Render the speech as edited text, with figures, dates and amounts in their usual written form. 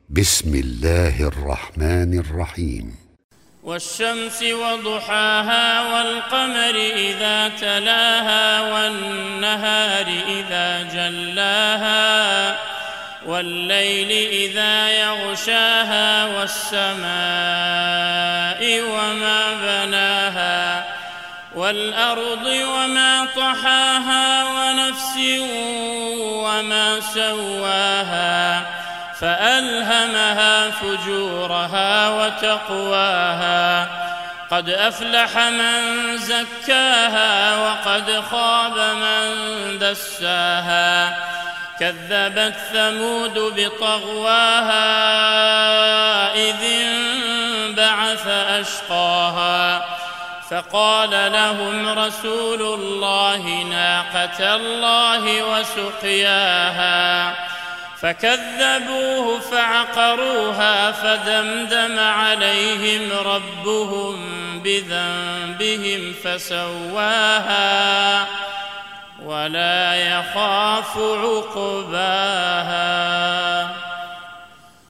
بسم الله الرحمن الرحيم. والشمس وضحاها والقمر إذا تلاها والنهار إذا جلاها والليل إذا يغشاها والسماء وما بناها والأرض وما طحاها ونفس وما سواها فألهمها فجورها وتقواها قد أفلح من زكاها وقد خاب من دساها كذبت ثمود بطغواها إذ انبعث أشقاها فقال لهم رسول الله ناقة الله وسقياها فكذبوه فعقروها فدمدم عليهم ربهم بذنبهم فسواها ولا يخاف عقباها.